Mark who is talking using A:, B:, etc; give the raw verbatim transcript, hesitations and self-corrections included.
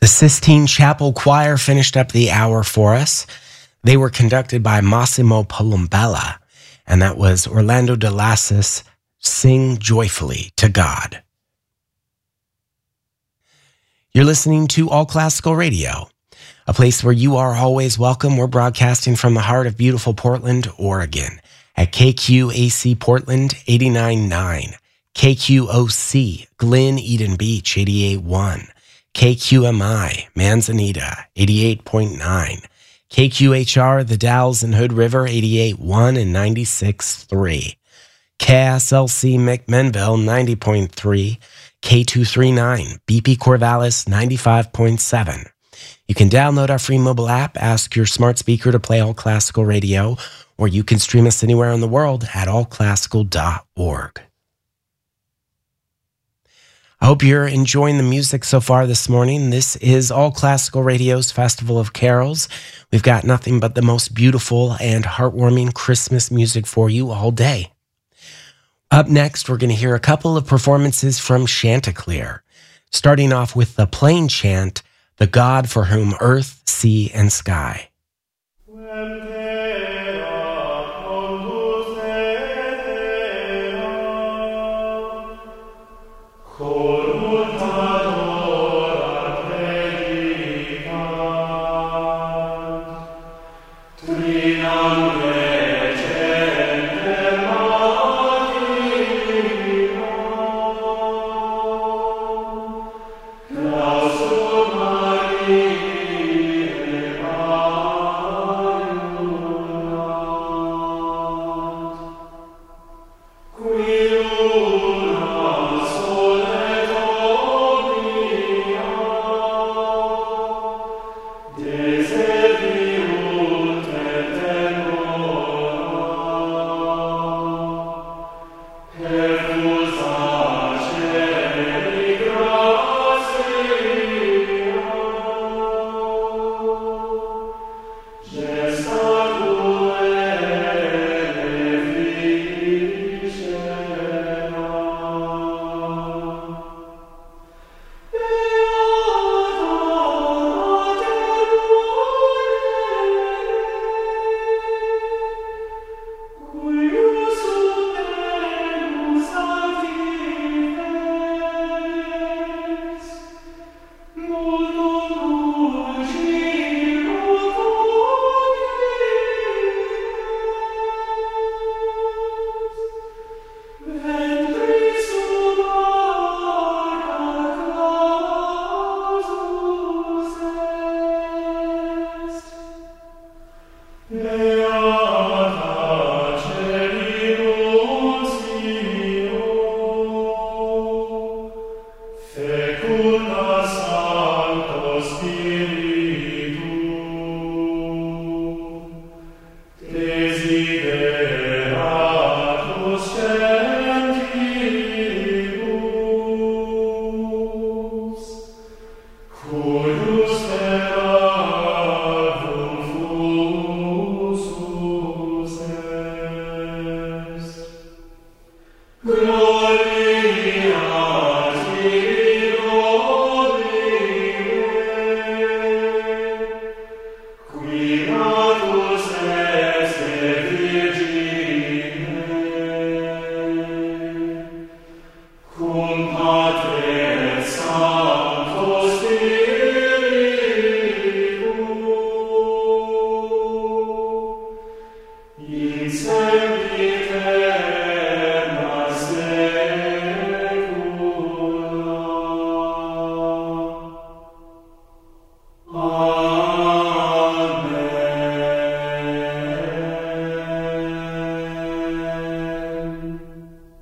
A: The Sistine Chapel Choir finished up the hour for us. They were conducted by Massimo Palombella, and that was Orlando de Lassis, Sing Joyfully to God. You're listening to All Classical Radio, a place where you are always welcome. We're broadcasting from the heart of beautiful Portland, Oregon, at K Q A C Portland eighty-nine point nine, K Q O C Glen Eden Beach eighty-eight point one, K Q M I Manzanita eighty-eight point nine, K Q H R The Dalles and Hood River eighty-eight point one and ninety-six point three, K S L C McMinnville ninety point three, K two thirty-nine B P Corvallis ninety-five point seven. You can download our free mobile app, ask your smart speaker to play All Classical Radio, or you can stream us anywhere in the world at all classical dot org. I hope you're enjoying the music so far this morning. This is All Classical Radio's Festival of Carols. We've got nothing but the most beautiful and heartwarming Christmas music for you all day. Up next, we're going to hear a couple of performances from Chanticleer, starting off with the plain chant, The God for Whom Earth, Sea, and Sky.
B: When